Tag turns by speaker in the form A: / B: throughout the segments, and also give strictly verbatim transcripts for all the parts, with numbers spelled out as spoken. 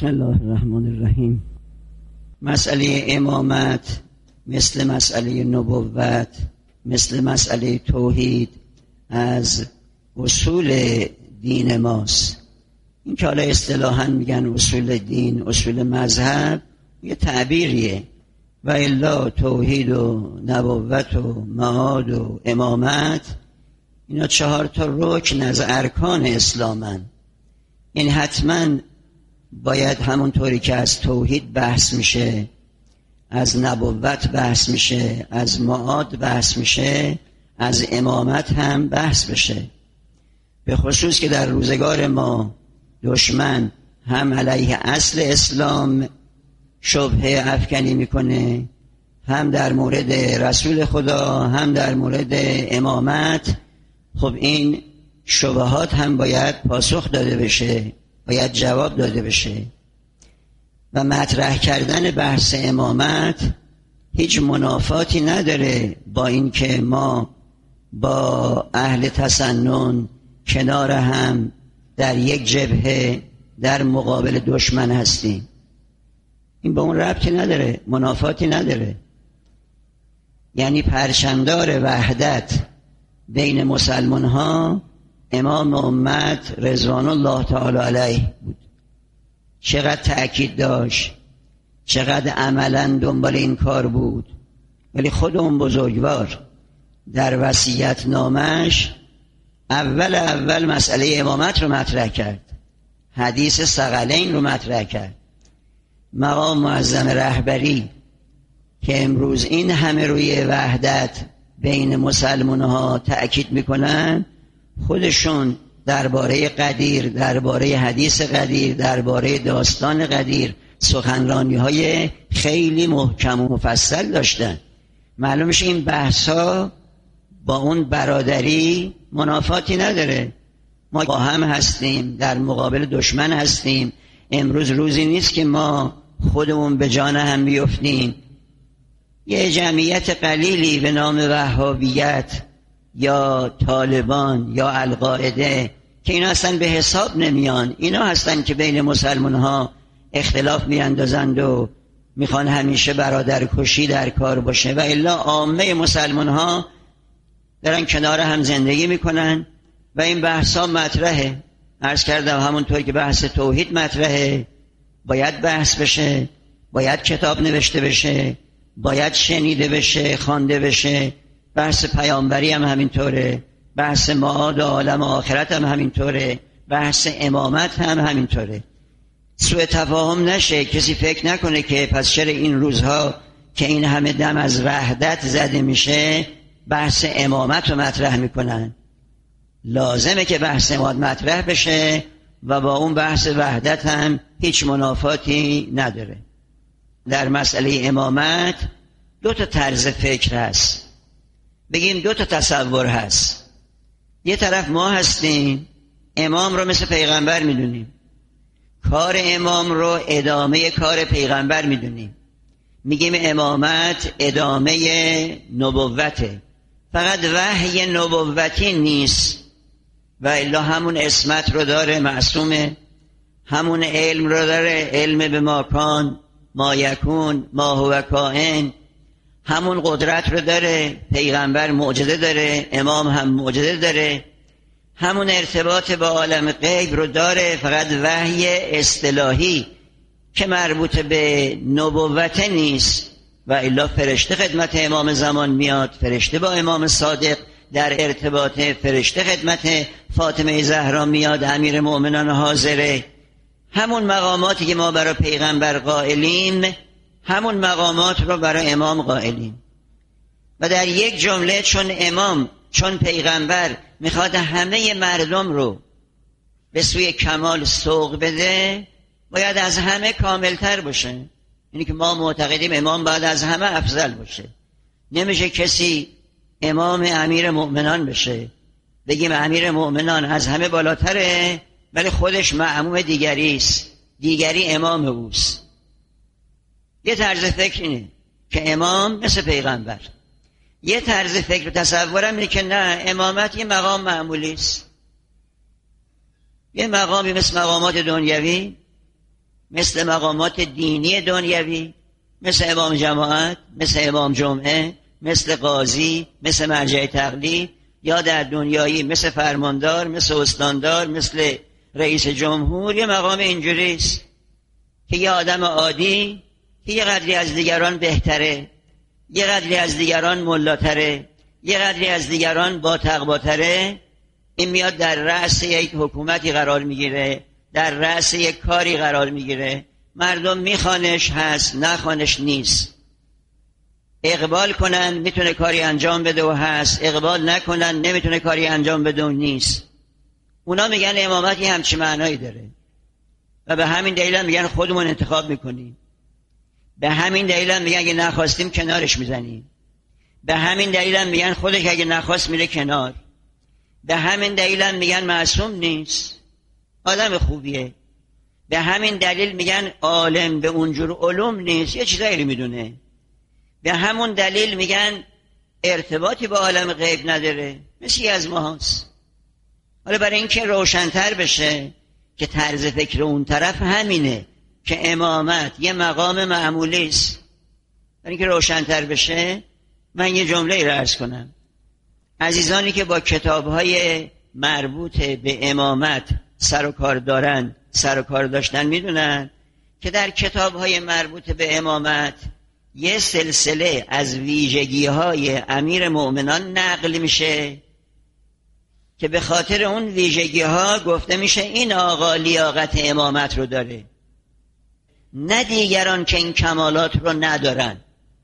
A: بسم الله الرحمن الرحیم. مسئله امامت مثل مسئله نبوت، مثل مسئله توحید از اصول دین ماست. این که حالا اصطلاحاً میگن اصول دین، اصول مذهب، یه تعبیریه و الا توحید و نبوت و معاد و امامت اینا چهار تا رکن از ارکان اسلامن. این حتما باید همونطوری که از توحید بحث میشه، از نبوت بحث میشه، از معاد بحث میشه، از امامت هم بحث بشه. به خصوص که در روزگار ما دشمن هم علیه اصل اسلام شبهه افکنی میکنه، هم در مورد رسول خدا، هم در مورد امامت. خب این شبهات هم باید پاسخ داده بشه، باید جواب داده بشه. و مطرح کردن بحث امامت هیچ منافاتی نداره با اینکه ما با اهل تسنن کنار هم در یک جبهه در مقابل دشمن هستیم. این با اون ربطی نداره، منافاتی نداره. یعنی پرچمدار وحدت بین مسلمان ها امام امت رضوان الله تعالی علیه بود. چقدر تأکید داشت، چقدر عملا دنبال این کار بود. ولی خود اون بزرگوار در وصیت نامش اول اول مسئله امامت رو مطرح کرد، حدیث ثقلین رو مطرح کرد. مقام معظم رهبری که امروز این همه روی وحدت بین مسلمان ها تأکید میکنن، خودشون درباره قدیر، درباره حدیث قدیر، درباره داستان قدیر سخنرانی های خیلی محکم و مفصل داشتن. معلوم میشه این بحث ها با اون برادری منافاتی نداره. ما با هم هستیم، در مقابل دشمن هستیم. امروز روزی نیست که ما خودمون به جان هم بیفتیم. یه جمعیت قلیلی به نام وهابیت یا طالبان یا القاعده که اینا هستن به حساب نمیان، اینا هستن که بین مسلمان ها اختلاف میاندازند و میخوان همیشه برادر کشی در کار باشه. و الا عامه مسلمان ها دارن کنار هم زندگی میکنن و این بحث ها مطرحه. عرض کردم همونطور که بحث توحید مطرحه، باید بحث بشه، باید کتاب نوشته بشه، باید شنیده بشه، خوانده بشه. بحث پیامبری هم همینطوره، بحث معاد و عالم آخرت هم همینطوره، بحث امامت هم همینطوره. سوء تفاهم نشه، کسی فکر نکنه که پس چرا این روزها که این همه دم از وحدت زده میشه بحث امامت رو مطرح میکنن. لازمه که بحث امامت مطرح بشه و با اون بحث وحدت هم هیچ منافاتی نداره. در مسئله امامت دو تا طرز فکر هست، بگیم دو تا تصور هست. یه طرف ما هستیم امام رو مثل پیغمبر میدونیم، کار امام رو ادامه کار پیغمبر میدونیم، میگیم امامت ادامه نبوته، فقط وحی نبوتی نیست و الا همون اسمت رو داره، معصومه، همون علم رو داره، علم به ما کان ما یکون ما هو کائن، همون قدرت رو داره، پیغمبر معجزه داره، امام هم معجزه داره، همون ارتباط با عالم غیب رو داره، فقط وحی اصطلاحی که مربوط به نبوت نیست. و الا فرشته خدمت امام زمان میاد، فرشته با امام صادق در ارتباط، فرشته خدمت فاطمه زهرا میاد، امیر مؤمنان حاضره. همون مقاماتی که ما برای پیغمبر قائلیم همون مقامات رو برای امام قائلیم. و در یک جمله چون امام، چون پیغمبر میخواد همه مردم رو به سوی کمال سوق بده، باید از همه کاملتر باشه. یعنی که ما معتقدیم امام باید از همه افضل باشه. نمیشه کسی امام امیر مؤمنان بشه، بگیم امیر مؤمنان از همه بالاتره ولی خودش معموم دیگری است، دیگری امام اوست. یه طرز فکر اینه که امام مثل پیغمبر. یه طرز فکر تصورم اینه که نه، امامت یه مقام معمولی است، یه مقامی مثل مقامات دنیوی، مثل مقامات دینی دنیوی، مثل امام جماعت، مثل امام جمعه، مثل قاضی، مثل مرجع تقلید، یا در دنیایی مثل فرماندار، مثل استاندار، مثل رئیس جمهور. یه مقام اینجوریست که یه آدم عادی که یه قدری از دیگران بهتره، یه قدری از دیگران ملاتره، یه قدری از دیگران با تقواتره، این میاد در رأس یک حکومتی قرار میگیره، در رأس یک کاری قرار میگیره. مردم میخوانش هست، نخوانش نیست. اقبال کنن میتونه کاری انجام بده و هست، اقبال نکنن نمیتونه کاری انجام بده و نیست. اونا میگن امامت یه همچین معنایی داره و به همین دلیل هم میگن خودمون انتخاب میکنیم، به همین دلیل هم میگن اگه نخواستیم کنارش میزنیم، به همین دلیل هم میگن خودش اگه نخواست میره کنار، به همین دلیل هم میگن معصوم نیست، آدم خوبیه، به همین دلیل میگن عالم به اونجور علوم نیست، یه چیزایی میدونه، به همون دلیل میگن ارتباطی با عالم غیب نداره، مثل از ما هست. حالا برای اینکه روشن‌تر بشه که طرز فکر اون طرف همینه که امامت یه مقام معمولی است، برای اینکه روشن‌تر بشه من یه جمله را عرض کنم. عزیزانی که با کتاب‌های مربوط به امامت سر و کار دارن، سر و کار داشتن، میدونن که در کتاب‌های مربوط به امامت یه سلسله از ویژگی‌های امیر مؤمنان نقل میشه که به خاطر اون ویژگی‌ها گفته میشه این آقا لیاقت امامت رو داره، نه دیگران که این کمالات رو ندارن.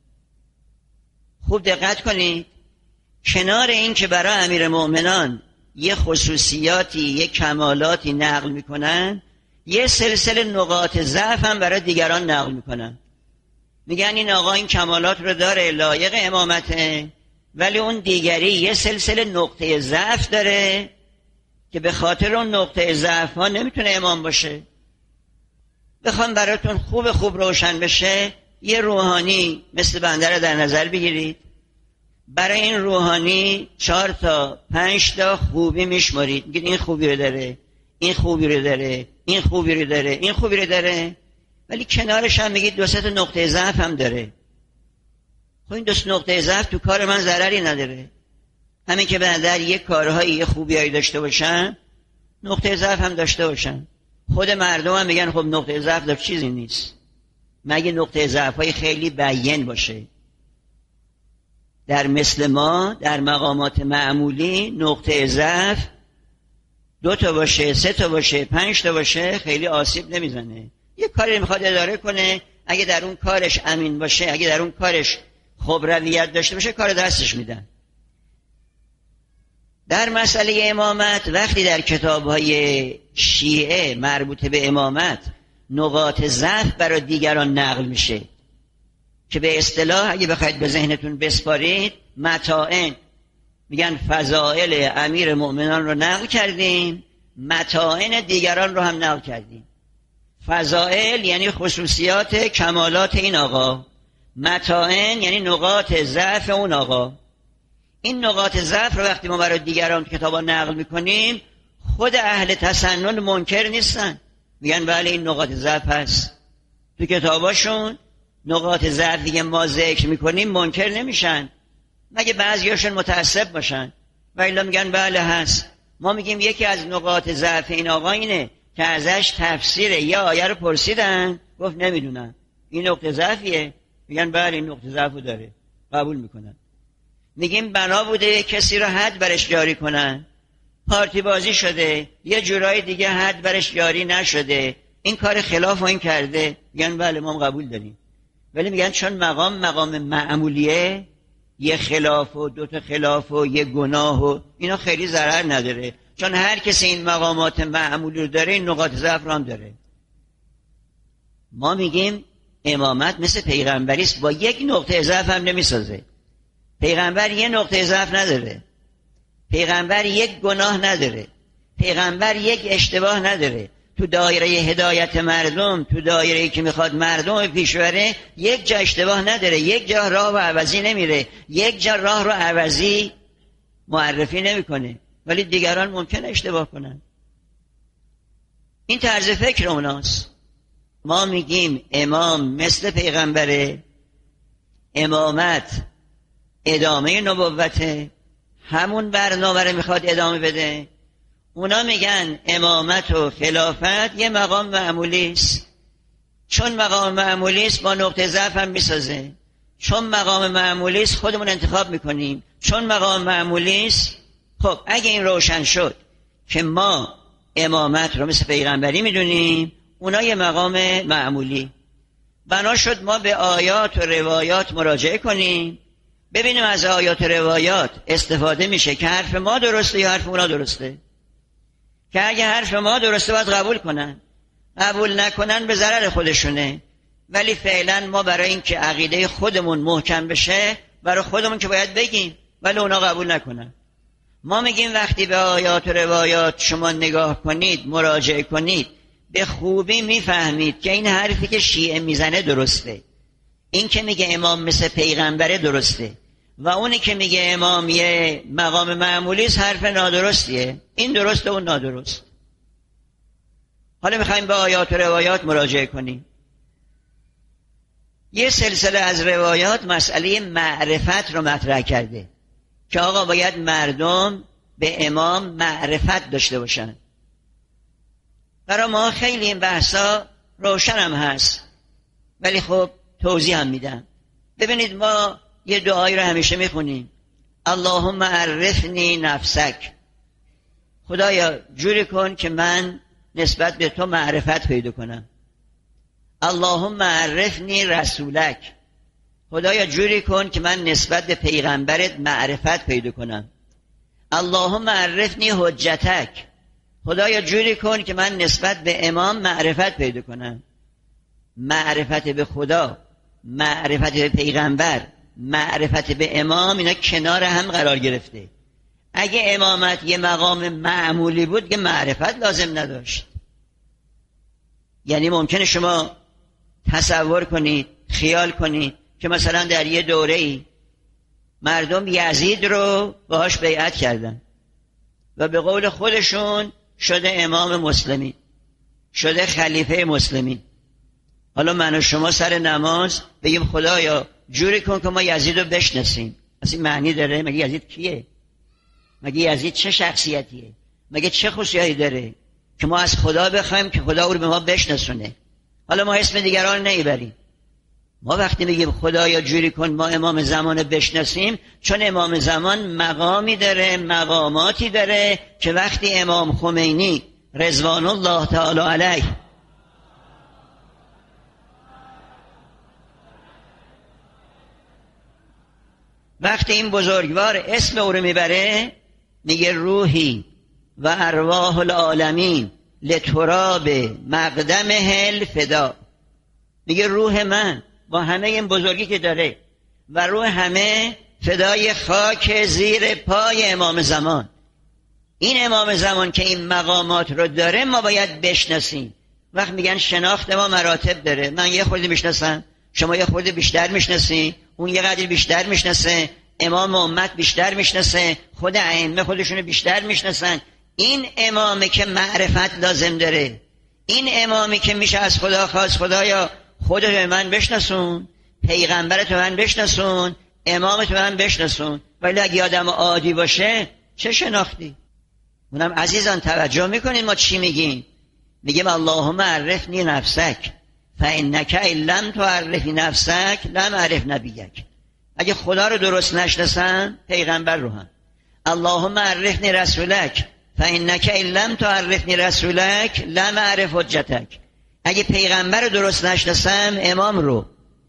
A: خوب دقت کنید، کنار این که برای امیر مؤمنان یه خصوصیاتی، یه کمالاتی نقل میکنن، یه سلسله نقاط ضعف هم برای دیگران نقل میکنن. میگن این آقا این کمالات رو داره، لایق امامته، ولی اون دیگری یه سلسله نقطه ضعف داره که به خاطر اون نقطه ضعف ها نمیتونه امام باشه. بخوام براتون خوب خوب روشن بشه، یه روحانی مثل بنده رو در نظر بگیرید. برای این روحانی چهار تا پنج تا خوبی میشمارید، میگید این خوبی رو داره، این خوبی رو داره، این خوبی رو داره، این خوبی رو داره، ولی کنارش هم میگید دو سه تا نقطه ضعف هم داره. خب این دو سه نقطه ضعف تو کار من ضرری نداره. همین که بنده یک کارهایی یه خوبیایی داشته باشن، نقطه ضعف هم داشته باشن. خود مردم هم میگن خب نقطه ضعف داره، چیزی نیست مگه نقطه ضعف‌های خیلی بیان باشه. در مثل ما در مقامات معمولی نقطه ضعف دو تا باشه، سه تا باشه، پنج تا باشه، خیلی آسیب نمیزنه. یه کاری میخواد اداره کنه، اگه در اون کارش امین باشه، اگه در اون کارش خبرویت داشته باشه، کار دستش میدن. در مسئله امامت وقتی در کتاب‌های شیعه مربوط به امامت نقاط ضعف برای دیگران نقل میشه که به اصطلاح اگه بخواید به ذهنتون بسپارید متاعن، میگن فضائل امیر مؤمنان رو نقل کردیم، متاعن دیگران رو هم نقل کردیم. فضائل یعنی خصوصیات کمالات این آقا، متاعن یعنی نقاط ضعف اون آقا. این نقاط ضعف رو وقتی ما برای دیگران تو کتابا نقل میکنیم، خود اهل تسنن منکر نیستن، میگن بله این نقاط ضعف هست. تو کتاباشون نقاط ضعفی که ما ذکر میکنیم منکر نمیشن، مگه بعضیاشون متعصب باشن، و الا میگن بله هست. ما میگیم یکی از نقاط ضعف این آقا اینه که ازش تفسیر یا آیه رو پرسیدن گفت نمیدونم این نقطه ضعفیه، میگن بله این نقطه ضعفو داره، قبول میکنن. میگیم بنا بوده کسی رو حد برش جاری کنن، پارتی بازی شده، یه جورای دیگه حد برش جاری نشده، این کار خلاف این کرده، میگن بله ما قبول داریم. ولی میگن چون مقام مقام معمولیه، یه خلاف و دو تا خلاف و یه گناه و اینا خیلی ضرر نداره، چون هر کسی این مقامات معمولی رو داره این نقاط ضعف رو هم داره. ما میگیم امامت مثل پیغمبریست، با یک نقطه ضعف هم نمیسازه. پیغمبر یه نقطه ضعف نداره، پیغمبر یک گناه نداره، پیغمبر یک اشتباه نداره. تو دایره هدایت مردم، تو دایره‌ای که میخواد مردم پیش بره، یک جا اشتباه نداره، یک جا راه رو عوضی نمیره، یک جا راه رو عوضی معرفی نمیکنه، ولی دیگران ممکنه اشتباه کنن. این طرز فکر اوناست. ما میگیم امام مثل پیغمبره، امامت ادامه نبوته، همون برنامه رو میخواد ادامه بده. اونا میگن امامت و خلافت یه مقام معمولی است، چون مقام معمولی است با نقطه ضعف هم میسازه، چون مقام معمولی است خودمون انتخاب میکنیم، چون مقام معمولی است. خب اگه این روشن شد که ما امامت رو مثل پیغمبری میدونیم، اونا یه مقام معمولی، بنا شد ما به آیات و روایات مراجعه کنیم، ببینیم از آیات و روایات استفاده میشه که حرف ما درسته یا حرف اونا درسته. که اگه حرف ما درسته باید قبول کنن، قبول نکنن به ضرر خودشونه. ولی فعلا ما برای این که عقیده خودمون محکم بشه، برای خودمون که باید بگیم، ولی اونا قبول نکنن. ما میگیم وقتی به آیات و روایات شما نگاه کنید، مراجعه کنید، به خوبی میفهمید که این حرفی که شیعه میزنه درسته، این که میگه امام مثل پیغمبره درسته، و اونی که میگه امام یه مقام معمولی است حرف نادرستیه. این درسته و اون نادرست. حالا میخوایم به آیات و روایات مراجعه کنیم. یه سلسله از روایات مسئله معرفت رو مطرح کرده که آقا باید مردم به امام معرفت داشته باشن. برای ما خیلی این بحثا روشن هم هست، ولی خب توضیح هم میدم. ببینید ما یه دعایی رو همیشه میخونیم، اللهم عرفنی نفسک، خدایا جوری کن که من نسبت به تو معرفت پیدا کنم. اللهم عرفنی رسولک، خدایا جوری کن که من نسبت به پیغمبرت معرفت پیدا کنم. اللهم عرفنی حجتک، خدایا جوری کن که من نسبت به امام معرفت پیدا کنم. معرفت به خدا، معرفت به پیغمبر، معرفت به امام، اینا کنار هم قرار گرفته. اگه امامت یه مقام معمولی بود که معرفت لازم نداشت. یعنی ممکنه شما تصور کنید، خیال کنید که مثلا در یه دوره‌ای مردم یزید رو باهاش بیعت کردن و به قول خودشون شده امام مسلمین، شده خلیفه مسلمین. حالا من و شما سر نماز بگیم خدایا جوری کن که ما یزید رو بشناسیم. اصلا معنی داره؟ مگه یزید کیه؟ مگه یزید چه شخصیتیه؟ مگه چه خصوصیاتی داره که ما از خدا بخوایم که خدا او رو به ما بشناسونه؟ حالا ما اسم دیگران نمیبریم. ما وقتی میگیم خدایا جوری کن ما امام زمان بشناسیم، چون امام زمان مقامی داره، مقاماتی داره که وقتی امام خمینی رضوان الله تعالی علیه وقتی این بزرگوار اسم او رو میبره، میگه روحی و ارواح العالمین لتراب مقدمه الفدا، میگه روح من با همه این بزرگی که داره و روح همه فدای خاک زیر پای امام زمان. این امام زمان که این مقامات رو داره ما باید بشناسیم. وقت میگن شناخت ما مراتب داره، من یه خورده میشناسم، شما یه خورده بیشتر میشناسی، اون یه قدر بیشتر میشناسه، امام امت بیشتر میشناسه، خود ائمه خودشونو بیشتر میشناسن. این امامی که معرفت لازم داره، این امامی که میشه از خدا خواست خدایا خودت به من بشناسون، پیغمبرت به من بشناسون، امامت به من بشناسون. ولی اگه آدم عادی باشه چه شناختی؟ اونم عزیزان توجه میکنین ما چی میگیم؟ میگیم اللهم عرفنی نفسک فانک ان لم تعرف نفسک لم اعرف نبیک. اگه خدا رو درست نشناسن پیغمبر رو هم. اللهم عرفنی رسولک فانک ان لم تعرفنی رسولک لم اعرف حجتک. اگه پیغمبر رو درست نشناسم امام رو.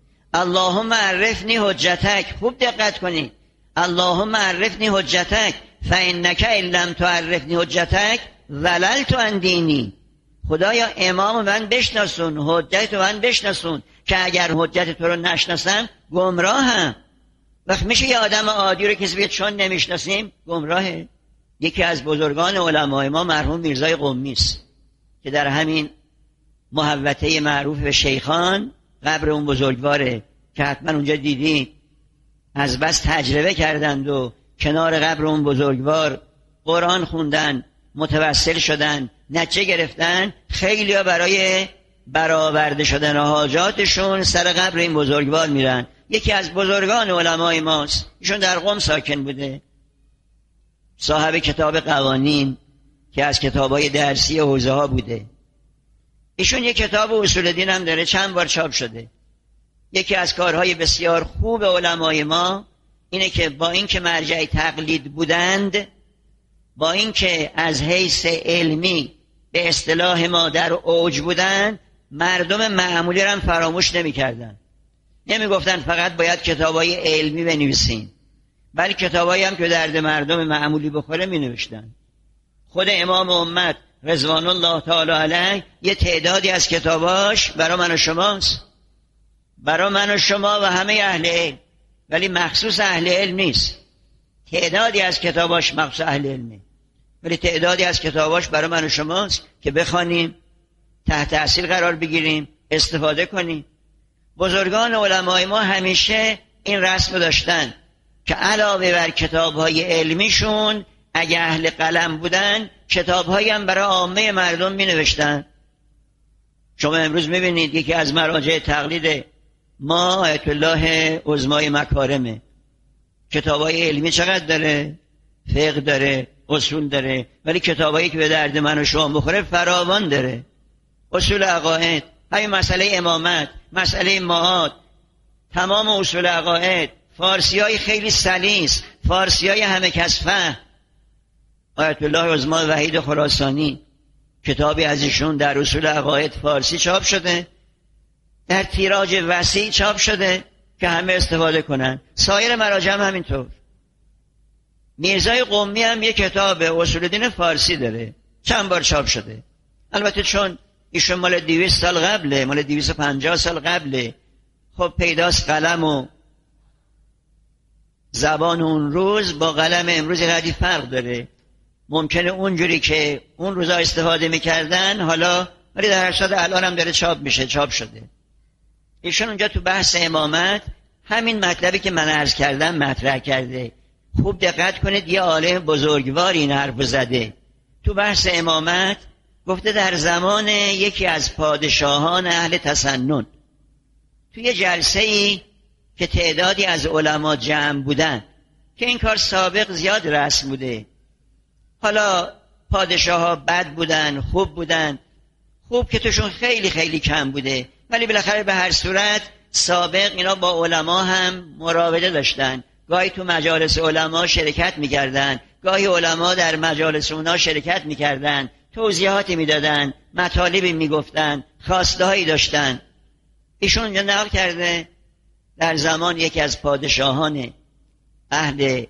A: اللهم عرفنی حجتک، خوب دقت کنید، اللهم عرفنی حجتک فانک ان لم تعرفنی حجتک ضللت عن دینی. خدایا امام من بشناسون، حجت من بشناسون، که اگر حجت تو رو نشناسم گمراهم. وقت میشه یه آدم عادی رو کسی بیاد چون نمیشناسیم گمراهه. یکی از بزرگان علمای ما مرحوم میرزای قمی است که در همین محوطه معروف به شیخان قبر اون بزرگواره که حتما اونجا دیدید، از بس تجربه کردند و کنار قبر اون بزرگوار قرآن خوندن، متوسل شدن، نتیجه گرفتن. خیلی ها برای برآورده شدن حاجاتشون سر قبر این بزرگوار میرن. یکی از بزرگان علمای ماست، ایشون در قم ساکن بوده، صاحب کتاب قوانین که از کتابای درسی حوزه ها بوده. ایشون یک کتاب اصول دین هم داره، چند بار چاپ شده. یکی از کارهای بسیار خوب علمای ما اینه که با اینکه مرجع تقلید بودند، با اینکه از حیث علمی به اصطلاح ما در اوج بودند، مردم معمولی رو هم فراموش نمی کردن. نمی گفتن فقط باید کتابای علمی بنویسین، ولی کتابایی هم که درد مردم معمولی بخوره می نوشتن. خود امام امت رضوان الله تعالی علیه یه تعدادی از کتاباش برای من و شماست، برای من و شما و همه اهل علم، ولی مخصوص اهل علم نیست. تعدادی از کتاباش مخصوص اهل علمه، ولی تعدادی از کتاباش برای من و شماست که بخوانیم، تحت تأثیر قرار بگیریم، استفاده کنیم. بزرگان علمای ما همیشه این رسم داشتن که علاوه بر کتاب‌های علمیشون اگه اهل قلم بودن، کتاب‌هایی هم برای عامه مردم می‌نوشتن. شما امروز می‌بینید یکی از مراجع تقلید ما آیت الله عظمای مکارمه. کتاب‌های علمی چقدر داره؟ فقه داره، اصول داره، ولی کتابایی که به درد من و شما بخوره فراوان داره. اصول عقاید، همین مسئله امامت، مسئله معاد، تمام اصول عقاید، فارسی‌های خیلی سلیس، فارسی‌های همه کس فهم. آیت الله عظما وحید خراسانی کتابی از ایشون در اصول عقاید فارسی چاپ شده، در تیراژ وسیع چاپ شده که همه استفاده کنن. سایر مراجع هم همینطور. میرزای قمی هم یک کتاب اصول دین فارسی داره، چند بار چاپ شده. البته چون ایشون مال دویست سال قبله، مال دویست و پنجاه سال قبله، خب پیداست قلم و زبان اون روز با قلم امروز قدری فرق داره. ممکنه اونجوری که اون روزا استفاده میکردن حالا، ولی در هر صورت الان هم داره چاپ میشه، چاپ شده. ایشون اونجا تو بحث امامت همین مطلبی که من عرض کردم مطرح کرده. خوب دقت کنید، یه عالم بزرگوار این حرف زده. تو بحث امامت گفته در زمان یکی از پادشاهان اهل تسنن، توی یه جلسه ای که تعدادی از علما جمع بودن، که این کار سابق زیاد رسم بوده. حالا پادشاه ها بد بودن، خوب بودن، خوب که توشون خیلی خیلی کم بوده، ولی بالاخره به هر صورت سابق اینا با علما هم مراوده داشتن. گاهی تو مجالس علما شرکت میکردن، گاهی علما در مجالس اونا شرکت میکردن، توضیحاتی میدادن، مطالبی میگفتن، خواسته هایی داشتن. ایشون اونجا نقل کرده در زمان یکی از پادشاهان اهل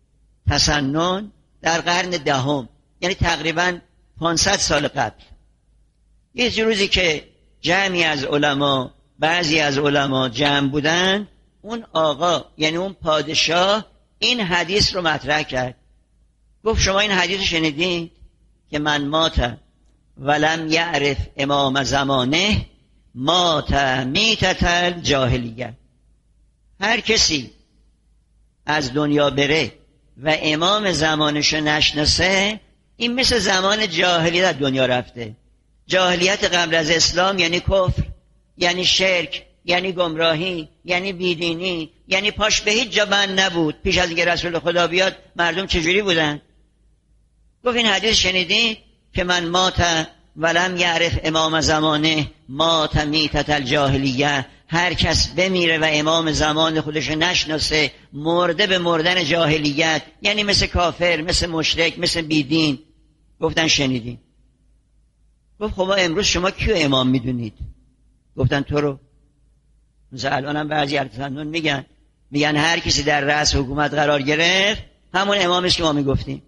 A: تسنن در قرن دهم، یعنی تقریبا پانصد سال قبل، یه روزی که جمعی از علما، بعضی از علما جمع بودن، اون آقا یعنی اون پادشاه این حدیث رو مطرح کرد. گفت شما این حدیث رو شنیدین که من مات ولم یعرف امام زمانه مات میتة الجاهلیه. هر کسی از دنیا بره و امام زمانش نشناسه، این مثل زمان جاهلیت دنیا رفته. جاهلیت قبل از اسلام یعنی کفر، یعنی شرک، یعنی گمراهی، یعنی بیدینی، یعنی پاش به هیچ جا بند نبود. پیش از اینکه رسول خدا بیاد مردم چجوری بودن؟ گفت این حدیث شنیدی که من مات ولم یعرف امام زمانه مات میتة الجاهلیه. هر کس بمیره و امام زمان خودش نشناسه، مرده به مردن جاهلیت، یعنی مثل کافر، مثل مشرک، مثل بیدین. گفتن شنیدین. گفت خب امروز شما کیو امام میدونید؟ گفتن تو رو. مثلا الان هم بعضی ارتسندون میگن میگن هر کسی در رأس حکومت قرار گرفت همون امامش که ما میگفتیم.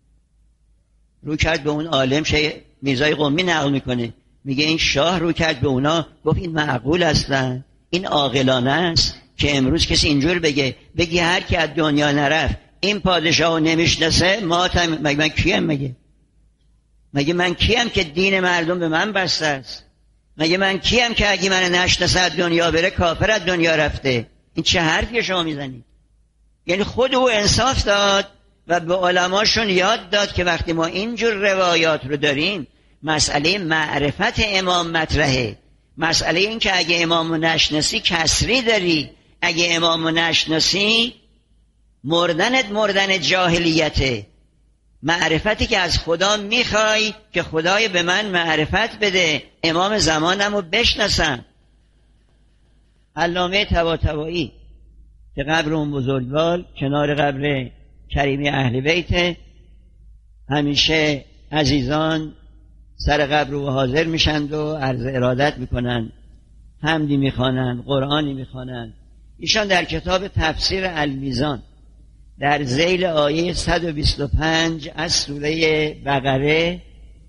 A: رو کرد به اون عالم، شه میرزای قمی نقل میکنه، میگه این شاه رو کرد به اونا، گفت این معقول هستن، این عاقلانه است که امروز کسی اینجور بگه بگی هر کی از دنیا نرفت این پادشاهو نمیشناسه ما تم... مگه من کیم؟ مگه مگه من کیم که دین مردم به من بسته است؟ مگه من کیم که اگه من نشناسه از دنیا بره کافر از دنیا رفته؟ این چه حرفی شما میزنید؟ یعنی خود او انصاف داد و به علماشون یاد داد که وقتی ما اینجور روایات رو داریم، مسئله معرفت امام مطرحه. مسئله این که اگه امامو نشناسی کسری داری، اگه امامو نشناسی مردنت مردن جاهلیته. معرفتی که از خدا میخوای که خدای به من معرفت بده، امام زمانمو بشناسم. علامه طباطبایی که قبر اون بزرگوار کنار قبر کریمی اهل بیت، همیشه عزیزان سر قبر رو حاضر میشند و عرض ارادت میکنن، حمدی میخوانند، قرآنی میخوانند. ایشان در کتاب تفسیر المیزان در ذیل آیه صد و بیست و پنج از سوره بقره،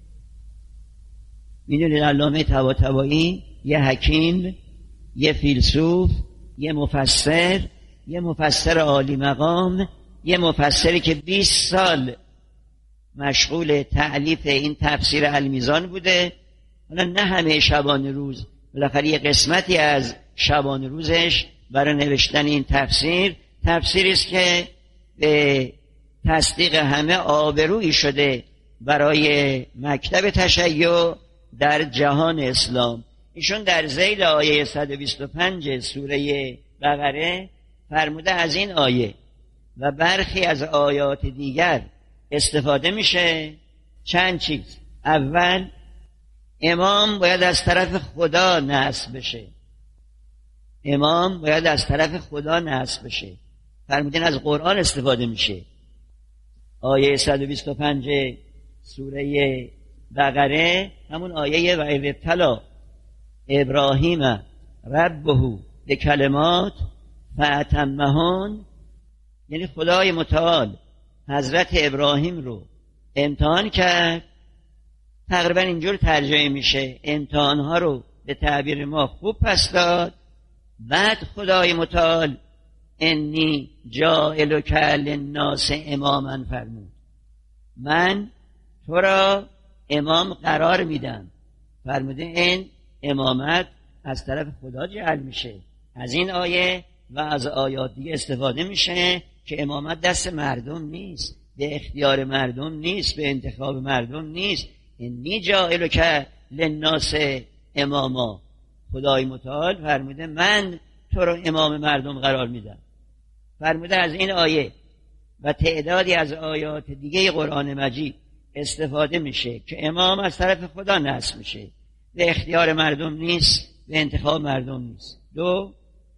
A: میدونید علامه طباطبایی یه حکیم، یه فیلسوف، یه مفسر، یه مفسر عالی مقام، یه مفسری که بیست سال مشغول تألیف این تفسیر المیزان بوده. حالا نه همه شبانه روز، بالاخره یه قسمتی از شبانه روزش برای نوشتن این تفسیر، تفسیری است که به تصدیق همه آبرویی شده برای مکتب تشیع در جهان اسلام. ایشون در ذیل آیه صد و بیست و پنج سوره بقره فرموده از این آیه و برخی از آیات دیگر استفاده میشه چند چیز. اول، امام باید از طرف خدا نصب بشه. امام باید از طرف خدا نصب بشه. فرمودین از قرآن استفاده میشه. آیه صد و بیست و پنج سوره بقره همون آیه و اذ ابتلی ابراهیم ربه به کلمات فاتمهن، یعنی خدای متعال حضرت ابراهیم رو امتحان کرد. تقریبا اینجور ترجمه میشه امتحانها رو به تعبیر ما خوب پس داد. بعد خدای متعال انی جاعلک للناس اماما فرمود، من تو را امام قرار میدم. فرموده این امامت از طرف خدا جعل میشه. از این آیه و از آیات دیگه استفاده میشه که امامت دست مردم نیست، به اختیار مردم نیست، به انتخاب مردم نیست. انی جاعلک للناس اماما، خدای متعال فرموده من تو رو امام مردم قرار میدم. فرموده از این آیه و تعدادی از آیات دیگه قرآن مجید استفاده میشه که امام از طرف خدا نصب میشه، به اختیار مردم نیست، به انتخاب مردم نیست. دو،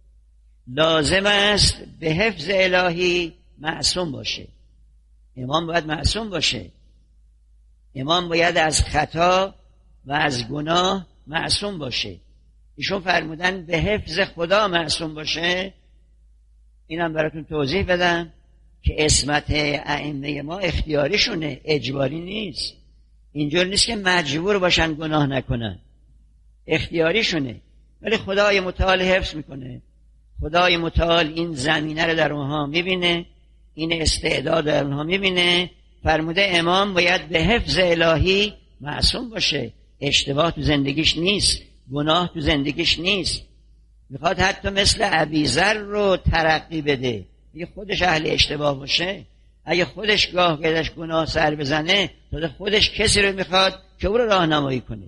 A: لازم است به حفظ الهی معصوم باشه. امام باید معصوم باشه. امام باید از خطا و از گناه معصوم باشه. ایشون فرمودن به حفظ خدا معصوم باشه. اینم براتون توضیح بدم که عصمت ائمه ما اختیاریشونه، اجباری نیست. اینجور نیست که مجبور باشن گناه نکنن، اختیاریشونه. ولی خدای متعال حفظ میکنه. خدای متعال این زمینه رو در اونها میبینه، این استعداد در اونها میبینه. فرموده امام باید به حفظ الهی معصوم باشه. اشتباه تو زندگیش نیست، گناه تو زندگیش نیست. میخواد حتی مثل ابیذر رو ترقی بده. اگه خودش اهل اشتباه باشه، اگه خودش گاه گدش گناه سر بزنه، تا خودش کسی رو میخواد که او رو راهنمایی کنه.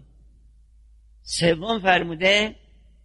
A: سوم فرموده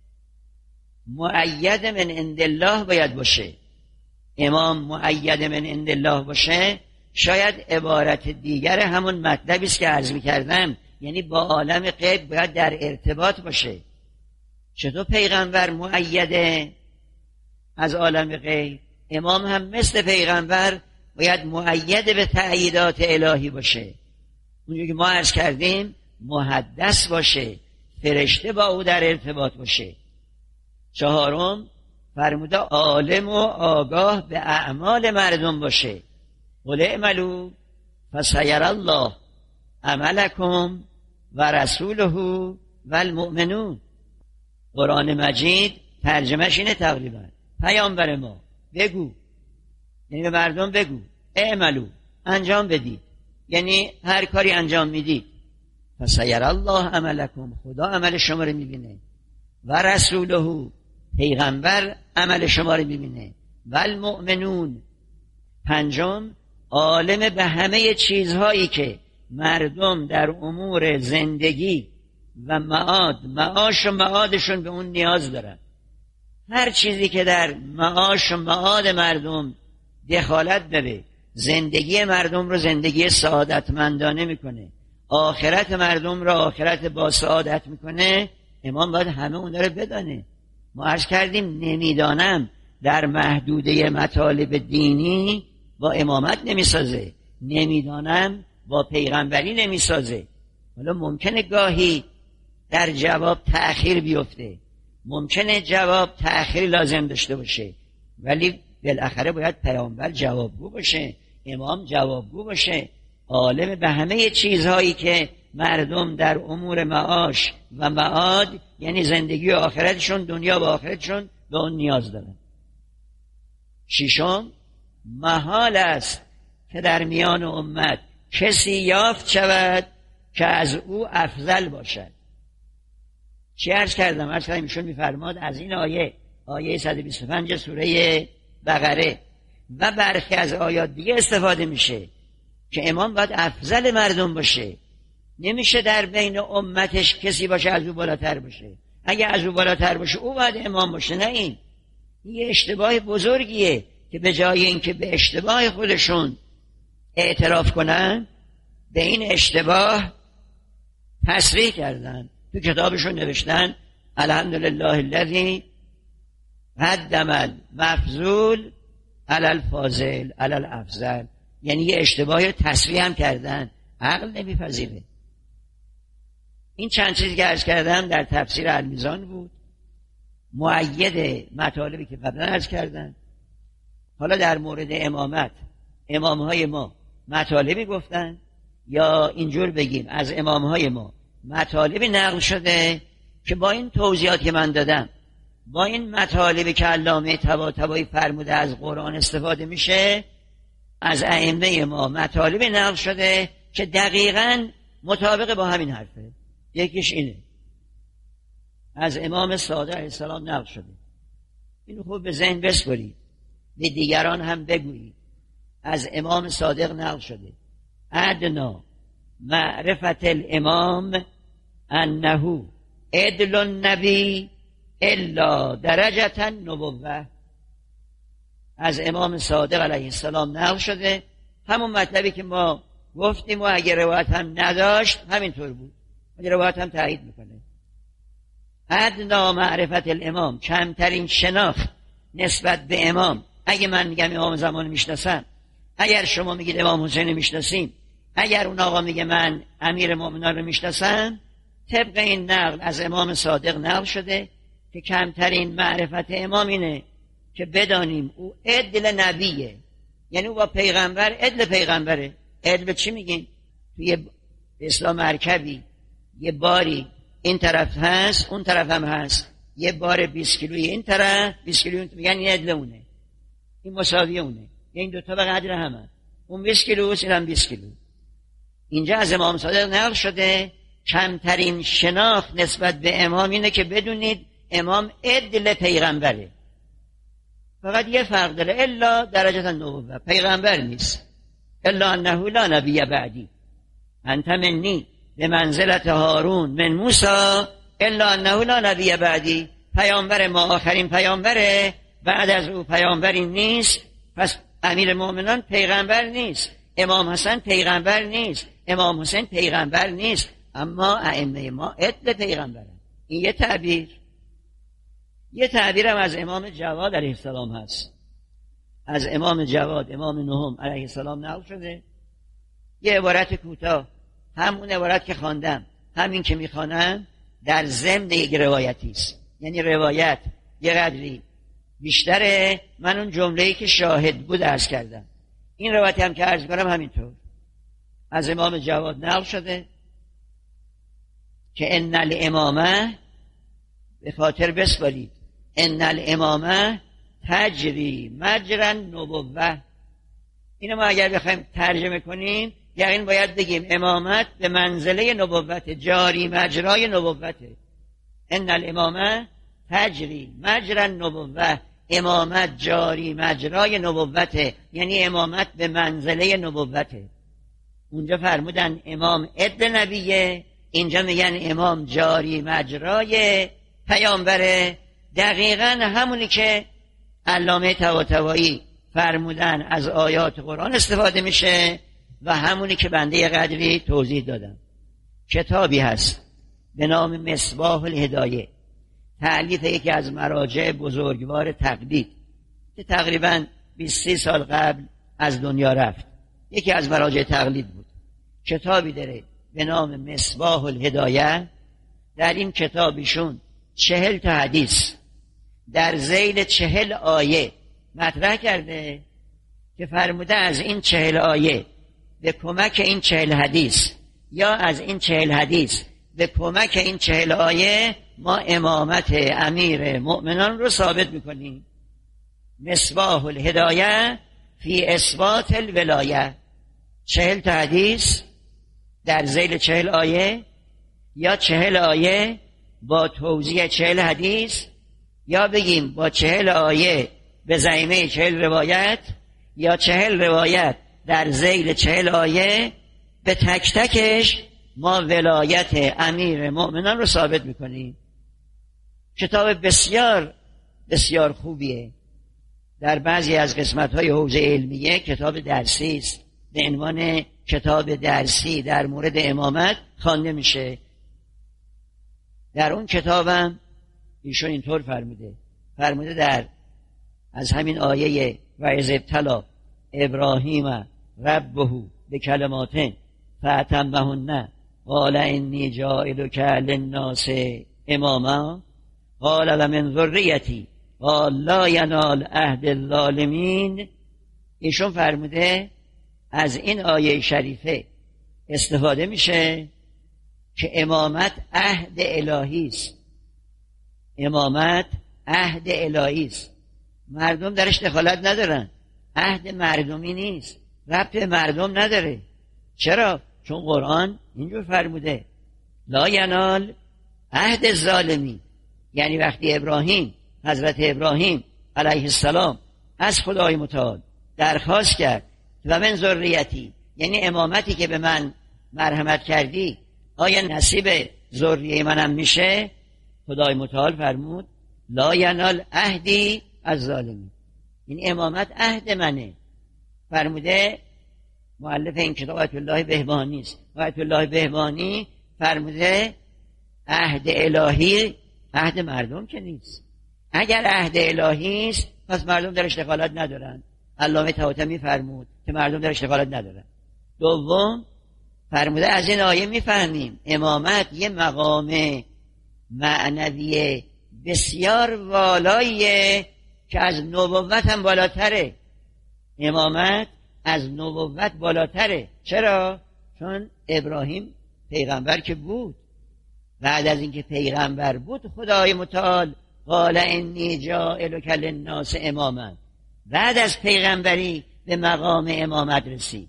A: مؤید من عند الله باید باشه. امام مؤید من عند الله باشه شاید عبارت دیگر همون مطلبی است که عرض می‌کردم، یعنی با عالم غیب باید در ارتباط باشه. چطور پیغمبر مؤیده از عالم غیب، امام هم مثل پیغمبر باید مؤید به تأییدات الهی باشه. اونجور که ما عرض کردیم محدث باشه، فرشته با او در ارتباط باشه. چهارم فرموده عالم و آگاه به اعمال مردم باشه. قل اعملوا فسیری الله عملکم و رسوله و المؤمنون. قرآن مجید ترجمهش اینه تقریبا، پیامبر ما بگو، یعنی به مردم بگو اعملوا، انجام بدید، یعنی هر کاری انجام میدید. فسیری الله عملکم، خدا عمل شما رو میبینه، و رسوله، پیغمبر عمل شما رو میبینه، و المؤمنون. پنجم عالم به همه چیزهایی که مردم در امور زندگی و معاد، معاش و معادشون به اون نیاز دارن. هر چیزی که در معاش و معاد مردم دخالت داره، زندگی مردم رو زندگی سعادتمندانه میکنه، آخرت مردم رو آخرت با سعادت میکنه، امام باید همه اون رو بدانه. ما عرض کردیم نمیدانم در محدوده مطالب دینی با امامت نمیسازه، نمیدانم با پیغمبری نمیسازه. حالا ممکنه گاهی در جواب تأخیر بیفته، ممکنه جواب تأخیر لازم داشته باشه، ولی بالاخره باید پیامبر جوابگو باشه، امام جوابگو باشه، عالم به همه چیزهایی که مردم در امور معاش و معاد، یعنی زندگی و آخرتشون، دنیا و آخرتشون، به اون نیاز دارن. ششم، محال است که در میان امت کسی یافت شود که از او افضل باشد. چی عرض کردم؟ عرض کردم ایشون میفرماد از این آیه، آیه صد و بیست و پنج سوره بقره و برخی از آیات دیگه استفاده میشه که امام باید افضل مردم باشه. نمیشه در بین امتش کسی باشه از او بالاتر باشه. اگه از او بالاتر باشه او باید امام باشه، نه این. این یه اشتباه بزرگیه که به جای اینکه به اشتباه خودشون اعتراف کنن، به این اشتباه تصریح کردن. تو کتابشون نوشتن الحمدلله الذی قدم المفضول علی الفاضل علی الافضل، یعنی یه اشتباه تصریح هم کردن، عقل نمیپذیره. این چند چیزی که عرض کردم در تفسیر المیزان بود، مؤید مطالبی که قبلا عرض کردن. حالا در مورد امامت، امامهای ما مطالبی گفتن، یا اینجور بگیم از امامهای ما مطالبی نقل شده که با این توضیحات که من دادم، با این مطالبی که علامه طباطبایی فرموده از قرآن استفاده میشه، از ائمه ما مطالبی نقل شده که دقیقاً مطابق با همین حرفه. یکیش اینه، از امام صادق علیه السلام نقل شده، اینو خوب به ذهن بسپارید، به دیگران هم بگویید. از امام صادق نقل شده ادنا معرفت الامام انه عدل النبی الا درجه النبوه. از امام صادق علیه السلام نقل شده همون مطلبی که ما گفتیم و اگر روایت هم نداشت همینطور بود، اگر روایت هم تایید میکنه. ادنا معرفت الامام، کمترین شناخت نسبت به امام. اگه من میگم امام زمان میشناسم، اگر شما میگید امام حسین میشناسیم، اگر اون آقا میگه من امیر مومنان رو میشناسم، طبق این نقل از امام صادق نقل شده که کمترین معرفت امام اینه که بدانیم او عدل نبیه، یعنی او با پیغمبر عدل پیغمبره. عدل چی میگیم؟ توی اسلام مرکبی یه باری این طرف هست اون طرف هم هست، یه بار بیست کیلویی این طرف بیست کیلویی اون طرف، یعنی این عدل اونه، این مساوی اونه، این دوتا به قدر همه، اون بیست کیلو این هم بیست کیلو. اینجا از امام صادق نقل شده کمترین شناخت نسبت به امام اینه که بدونید امام عدل پیغمبره. فقط یه فرق داره، الا درجه النبوه، پیغمبر نیست. الا انه لا نبی بعدی انت منی به منزلت هارون من موسی الا انه لا نبی بعدی. پیامبر ما آخرین پیامبره، بعد از او پیامبری نیست. پس امیر مومنان پیغمبر نیست، امام حسن پیغمبر نیست، امام حسین پیغمبر نیست، اما ائمه ما عدل پیغمبره. این یه تعبیر. یه تعبیرم از امام جواد علیه السلام هست. از امام جواد، امام نهم علیه السلام نقل شده یه عبارت کوتاه، همون عبارت که خواندم، همین که میخوانم در ضمن یک روایتی است، یعنی روایت یه قدری بیشتره، من اون جمله‌ای که شاهد بود عرض کردم. این روایتی هم که عرض کنم همینطور از امام جواد نقل شده که ان الامامه، به خاطر بسپارید، ان الامامه تجری مجرى النبوه. اینو ما اگر بخوایم ترجمه کنیم یعنی باید بگیم امامت به منزله نبوت، جاری مجرای نبوته. ان الامامه تجری مجرى النبوه، امامت جاری مجرای نبوته، یعنی امامت به منزله نبوته. اونجا فرمودن امام عدل نبیه، اینجا میگن امام جاری مجرای پیامبره، دقیقاً همونی که علامه طباطبایی فرمودن از آیات قرآن استفاده میشه و همونی که بنده قدری توضیح دادم. کتابی هست به نام مصباح الهدایه، تألیف یکی از مراجع بزرگوار تقلید که تقریباً بیست سال قبل از دنیا رفت، یکی از مراجع تقلید بود. کتابی داره به نام مصباح الهدایه. در این کتابشون چهل تا حدیث در ذیل چهل آیه مطرح کرده که فرموده از این چهل آیه به کمک این چهل حدیث یا از این چهل حدیث به کمک این چهل آیه ما امامت امیر مؤمنان رو ثابت میکنیم. مصباح الهدایه فی اثبات الولایه، چهل تا حدیث در ذیل چهل آیه یا چهل آیه با توضیح چهل حدیث، یا بگیم با چهل آیه به ضمیمه چهل روایت، یا چهل روایت در ذیل چهل آیه. به تک تکش ما ولایت امیر مؤمنان رو ثابت میکنیم. کتاب بسیار بسیار خوبیه. در بعضی از قسمت‌های حوزه علمیه کتاب درسی است، به عنوان کتاب درسی در مورد امامت خوانده میشه. در اون کتابم ایشون اینطور فرموده فرموده در از همین آیه و اذ ابتلی ابراهیم ربه به کلمات فاتمهن قال انی جاعلک للناس اماما قال و من ذریتی قال لا ینال عهد الظالمین. ایشون فرموده از این آیه شریفه استفاده میشه که امامت عهد الهی است. امامت عهد الهی است، مردم درش دخالت ندارن، عهد مردمی نیست، ربط به مردم نداره. چرا؟ چون قرآن اینجور فرموده لا ینال عهد الظالمین. یعنی وقتی ابراهیم حضرت ابراهیم علیه السلام از خدای متعال درخواست کرد و من ذریتی، یعنی امامتی که به من مرحمت کردی آیا نصیب ذریه منم میشه؟ خدای متعال فرمود لا ینال عهدی الظالمین، این امامت عهد منه. فرموده مؤلف این کتاب آیت الله بهبانی است. آیت الله بهبانی فرموده عهد الهی عهد مردم که نیست. اگر عهد الهی است پس مردم درش دخالت ندارن. علامه طباطبایی فرمود که مردم درش دخالت ندارن. دوم فرموده از این آیه میفهمیم امامت یه مقام معنوی بسیار والاییه که از نبوت هم بالاتره. امامت از نبوت بالاتره. چرا؟ چون ابراهیم پیغمبر که بود، بعد از اینکه پیغمبر بود خدای متعال قال انی جاعلک للناس اماما، بعد از پیغمبری به مقام امامت رسید.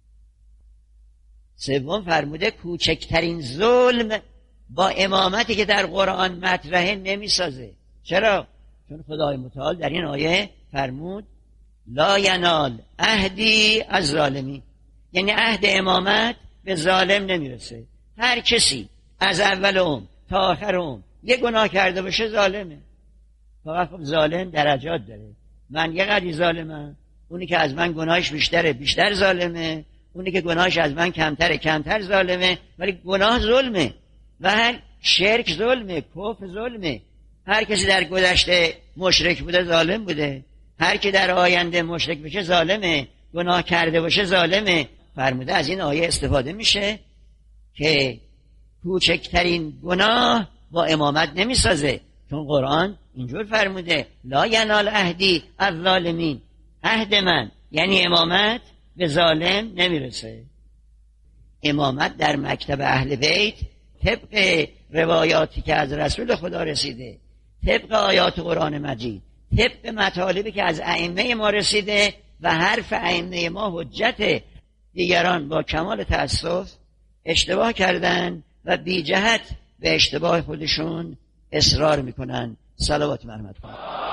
A: سوم فرموده کوچکترین ظلم با امامتی که در قرآن مطرحه نمیسازه. چرا؟ چون خدای متعال در این آیه فرمود لا ینال عهدی الظالمین، یعنی عهد امامت به ظالم نمیرسه. هر کسی از اول عمر تا آخر عمر یه گناه کرده باشه ظالمه. فقط خب ظالم درجات داره. من یه قدری ظالمم، اونی که از من گناهش بیشتره بیشتر ظالمه، اونی که گناهش از من کمتره کمتر ظالمه. ولی گناه ظلمه و هر شرک ظلمه، کفر ظلمه. هر کسی در گذشته مشرک بوده ظالم بوده، هر کی در آینده مشرک بشه ظالمه، گناه کرده باشه ظالمه. فرموده از این آیه استفاده میشه که کوچکترین گناه با امامت نمیسازه، چون قرآن اینجور فرموده لا ینال عهدی الظالمین، عهد من یعنی امامت به ظالم نمیرسه. امامت در مکتب اهل بیت طبق روایاتی که از رسول خدا رسیده، طبق آیات قرآن مجید، طبق مطالبی که از ائمه ما رسیده و حرف ائمه ما حجته. دیگران با کمال تأسف اشتباه کردن و بی جهت به اشتباه خودشون اصرار میکنن. صلوات مرحمت کنن.